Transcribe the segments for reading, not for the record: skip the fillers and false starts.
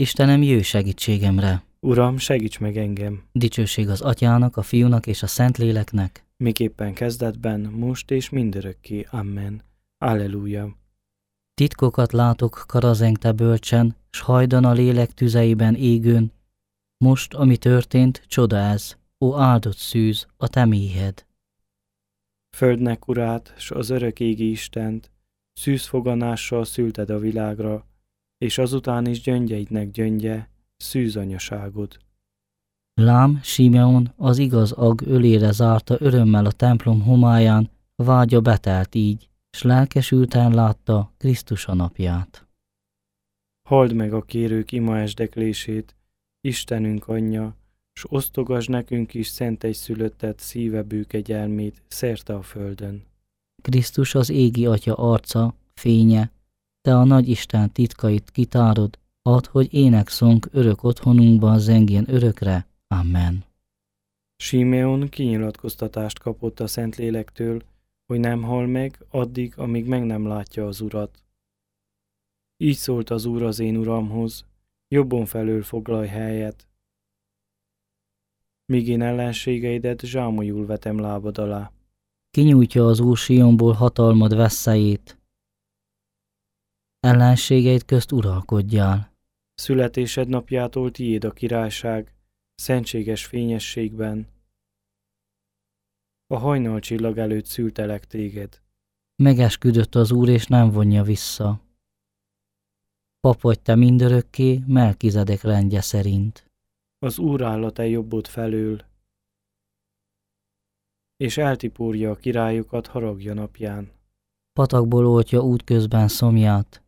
Istenem, jöjj segítségemre! Uram, segíts meg engem! Dicsőség az Atyának, a Fiúnak és a Szentléleknek, Miképpen kezdetben, most és mindörökké. Amen. Alleluja! titkokat látok, Karazeng, te bölcsen, s hajdan a lélek tüzeiben égőn. Most, ami történt, csoda ez, ó áldott szűz, a te méhed. Földnek urát, s az örök égi Istent, szűzfoganással szülted a világra, és azután is gyöngyeidnek gyöngye, szűz anyaságod. Lám, Simeon az igaz ag ölére zárta örömmel a templom homályán, vágya betelt így, s lelkesülten látta Krisztus a napját. Halld meg a kérők ima esdeklését, Istenünk anyja, s osztogasd nekünk is szent egyszülöttet szíve bő kegyelmét szerte a földön. Krisztus az égi Atya arca, fénye, te a nagy Isten titkait kitárod, add, hogy énekszónk örök otthonunkban zengjen örökre. Amen. Simeon kinyilatkoztatást kapott a Szentlélektől, hogy nem hal meg addig, amíg meg nem látja az Urat. Így szólt az Úr az én Uramhoz, jobbon felől foglalj helyet, míg én ellenségeidet zsámolyul vetem lábad alá. Kinyújtja az Úr Sionból hatalmad veszélyét. Ellenségeid közt uralkodjál. Születésed napjától tiéd a királyság, szentséges fényességben. A hajnalcsillag előtt szültelek téged. Megesküdött az Úr, és nem vonja vissza. Pap vagy te mindörökké, Melkizedek rendje szerint. Az Úr áll a te jobbod felől, és eltipórja a királyokat haragja napján. Patakból oltja útközben szomját,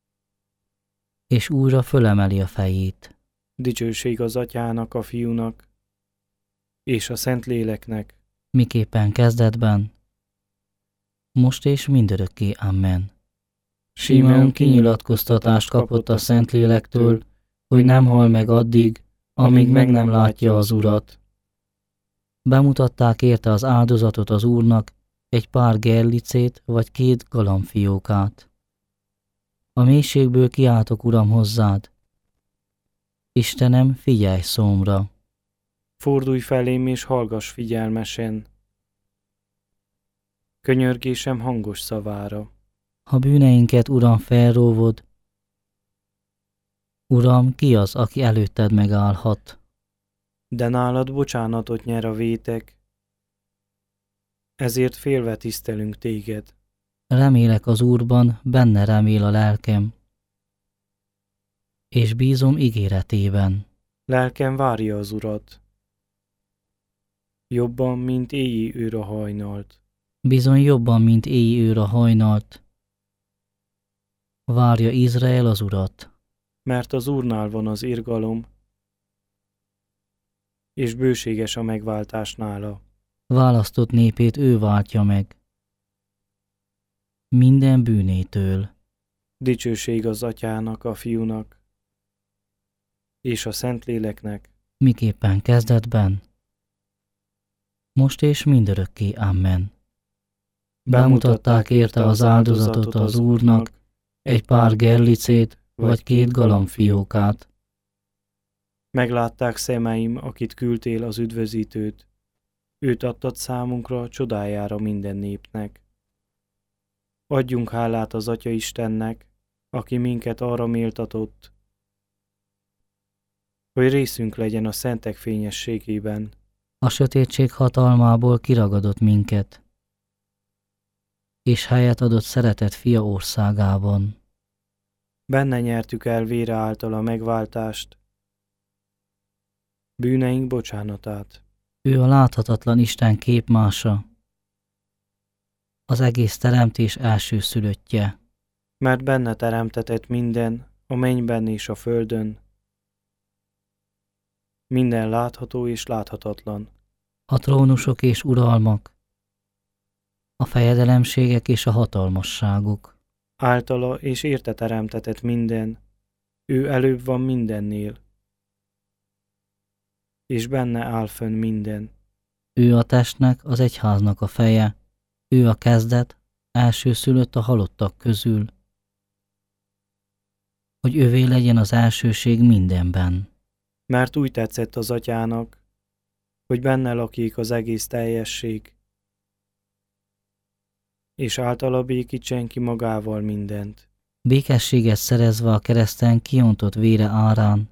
és újra fölemeli a fejét. Dicsőség az Atyának, a Fiúnak, és a Szentléleknek, Miképpen kezdetben, most és mindörökké. Amen. Simeon kinyilatkoztatást kapott a Szentlélektől, hogy nem hal meg addig, amíg meg nem látja az Urat. Bemutatták érte az áldozatot az Úrnak, egy pár gerlicét vagy 2 galambfiókát. A mélységből kiáltok, Uram, hozzád. Istenem, figyelj szómra. Fordulj felém és hallgass figyelmesen. Könyörgésem hangos szavára. Ha bűneinket, Uram, felróvod, Uram, ki az, aki előtted megállhat? De nálad bocsánatot nyer a vétek, ezért félve tisztelünk téged. Remélek az Úrban, benne remél a lelkem, és bízom ígéretében. Lelkem várja az Urat, jobban, mint éjjé őr a hajnalt. Bizony jobban, mint éj őr a hajnalt. Várja Izrael az Urat. Mert az Úrnál van az irgalom, és bőséges a megváltás nála. Választott népét ő váltja meg minden bűnétől. Dicsőség az Atyának, a Fiúnak, és a Szentléleknek, Miképpen kezdetben, most és mindörökké. Amen. Bemutatták érte az áldozatot az Úrnak, egy pár gerlicét vagy 2 galambfiókát. Meglátták szemeim, akit küldtél az üdvözítőt. Őt adtad számunkra, csodájára minden népnek. Adjunk hálát az Atya Istennek, aki minket arra méltatott, hogy részünk legyen a szentek fényességében. A sötétség hatalmából kiragadott minket, és helyet adott szeretett fia országában. Benne nyertük el vére által a megváltást, bűneink bocsánatát. Ő a láthatatlan Isten képmása, az egész teremtés elsőszülöttje. Mert benne teremtetett minden, a mennyben és a földön, minden látható és láthatatlan. A trónusok és uralmak, a fejedelemségek és a hatalmasságok. Általa és érte teremtetett minden, ő előbb van mindennél, és benne áll fönn minden. Ő a testnek, az egyháznak a feje, ő a kezdet, elsőszülött a halottak közül. hogy övé legyen az elsőség mindenben. Mert úgy tetszett az Atyának, hogy benne lakik az egész teljesség, és általa békítsen ki magával mindent. Békességet szerezve a kereszten kiontott vére árán,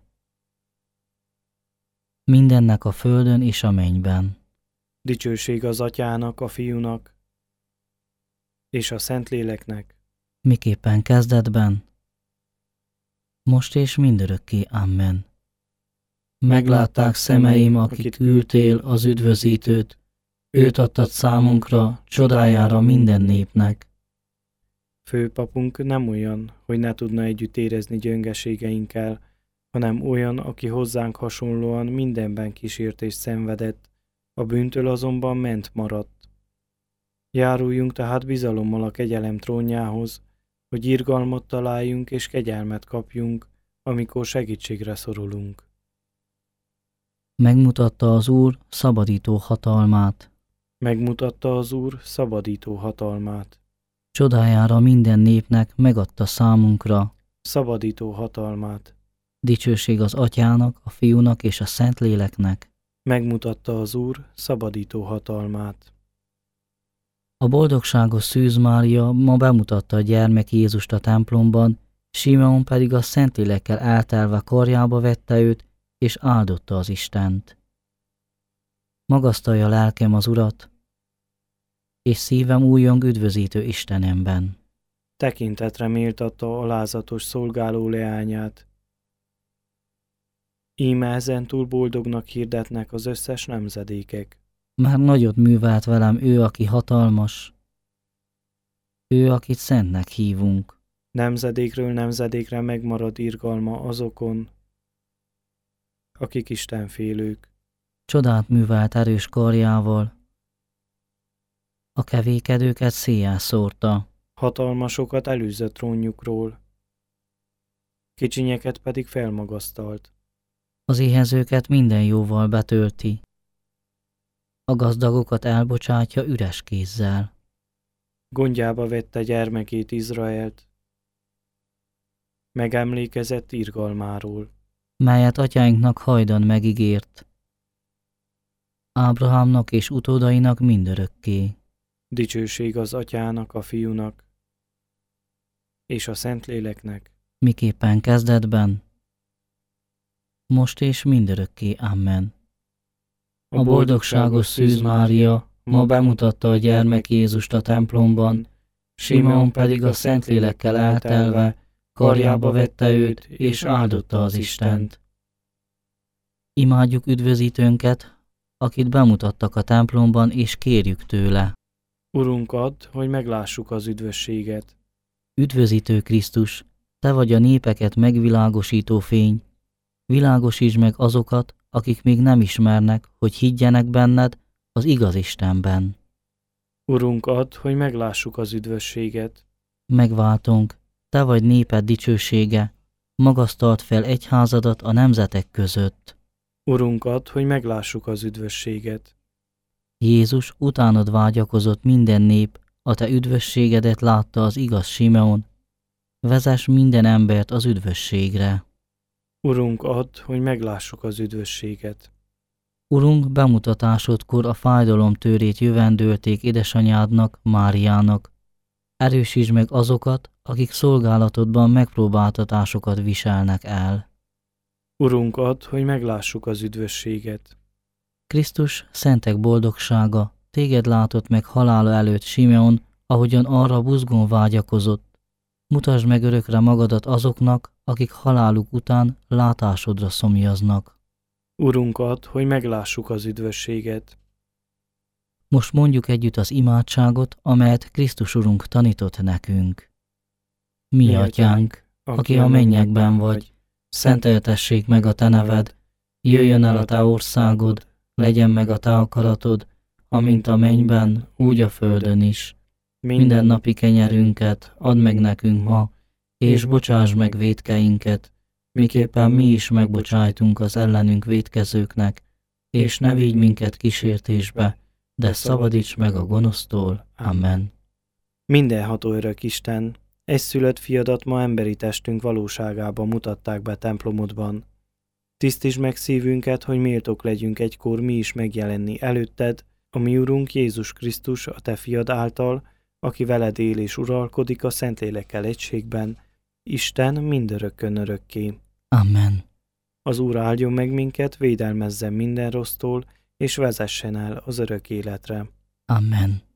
mindennek a földön és a mennyben. Dicsőség az Atyának, a Fiúnak és a Szentléleknek, Miképpen kezdetben, most és mindörökké. Amen. Meglátták szemeim, akit küldtél, az üdvözítőt, őt adtad számunkra, csodájára minden népnek. Főpapunk nem olyan, hogy ne tudna együtt érezni gyöngeségeinkkel, hanem olyan, aki hozzánk hasonlóan mindenben kísértést szenvedett, a bűntől azonban ment maradt. Járuljunk tehát bizalommal a kegyelem trónjához, hogy irgalmat találjunk és kegyelmet kapjunk, amikor segítségre szorulunk. Megmutatta az Úr szabadító hatalmát, Megmutatta az Úr szabadító hatalmát. csodájára minden népnek megadta számunkra. Szabadító hatalmát. Dicsőség az Atyának, a Fiúnak és a Szentléleknek. Megmutatta az Úr szabadító hatalmát. A boldogságos Szűz Mária ma bemutatta a gyermek Jézust a templomban, Simeon pedig a Szentlélekkel eltelve karjába vette őt, és áldotta az Istent. Magasztalja lelkem az Urat, és szívem újjong üdvözítő Istenemben. Tekintetre méltatta alázatos szolgáló leányát. Íme ezentúl boldognak hirdetnek az összes nemzedékek. Már nagyot művelt velem ő, aki hatalmas, ő, akit szentnek hívunk. Nemzedékről nemzedékre megmarad irgalma azokon, akik istenfélők. Csodát művelt erős karjával, a kevékedőket széjjel szórta. Hatalmasokat elűzött trónjukról, kicsinyeket pedig felmagasztalt. Az éhezőket minden jóval betölti, a gazdagokat elbocsátja üres kézzel. Gondjába vette gyermekét Izraelt, megemlékezett irgalmáról. Melyet atyáinknak hajdan megígért, Ábrahámnak és utódainak mindörökké. Dicsőség az Atyának, a Fiúnak és a Szentléleknek. Miképpen kezdetben, most és mindörökké. Amen. A boldogságos Szűz Mária ma bemutatta a gyermek Jézust a templomban, Simeon pedig a Szentlélekkel eltelve karjába vette őt, és áldotta az Istent. Imádjuk üdvözítőnket, akit bemutattak a templomban, és kérjük tőle. Urunk, add, hogy meglássuk az üdvösséget. Üdvözítő Krisztus, te vagy a népeket megvilágosító fény, világosítsd meg azokat, akik még nem ismernek, hogy higgyenek benned, az igaz Istenben. Urunk, add, hogy meglássuk az üdvösséget. Megváltunk, te vagy néped dicsősége, magasztalt fel egyházadat a nemzetek között. Urunk, add, hogy meglássuk az üdvösséget. Jézus utánad vágyakozott minden nép, a te üdvösségedet látta az igaz Simeon. Vezess minden embert az üdvösségre. Urunk, add, hogy meglássuk az üdvösséget. Urunk, bemutatásodkor a fájdalomtőrét jövendőlték édesanyádnak, Máriának. Erősítsd meg azokat, akik szolgálatodban megpróbáltatásokat viselnek el. Urunk, add, hogy meglássuk az üdvösséget. Krisztus szentek boldogsága, téged látott meg halála előtt Simeon, ahogyan arra buzgón vágyakozott. Mutasd meg örökre magadat azoknak, akik haláluk után látásodra szomjaznak. Urunk, add, hogy meglássuk az üdvösséget. Most mondjuk együtt az imádságot, amelyet Krisztus Urunk tanított nekünk. Mi atyánk, aki a mennyekben vagy, szenteltessék meg a te neved, jöjjön el a te országod, legyen meg a te akaratod, amint a mennyben, úgy a földön is. Minden napi kenyerünket add meg nekünk ma, és bocsásd meg vétkeinket, miképpen mi is megbocsájtunk az ellenünk vétkezőknek, és ne vigy minket kísértésbe, de szabadíts meg a gonosztól. Amen. Mindenható örök Isten, Egyszülött fiadat ma emberi testünk valóságában mutatták be templomodban. Tisztítsd meg szívünket, hogy méltók legyünk egykor mi is megjelenni előtted, a mi Urunk Jézus Krisztus, a te fiad által, aki veled él és uralkodik a Szentlélekkel egységben, Isten mindörökkön örökké. Amen. Az Úr áldjon meg minket, védelmezzen minden rossztól, és vezessen el az örök életre. Amen.